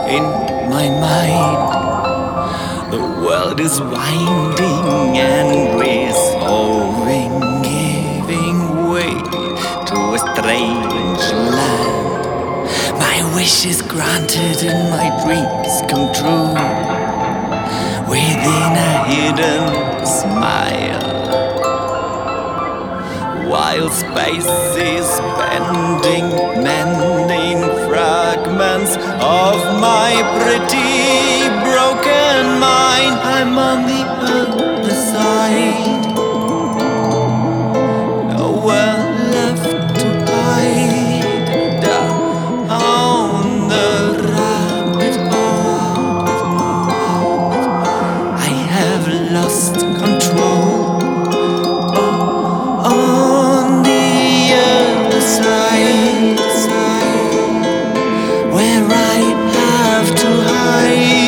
in my mind. The world is winding and resolving, giving way to a strange land. My wish is granted and my dreams come true within a hidden smile. While space is bending, mending fragments of my pretty broken mind, I'm on the other side, nowhere left to hide. Down the rabbit hole, I have lost control. On the other side, where I have to hide.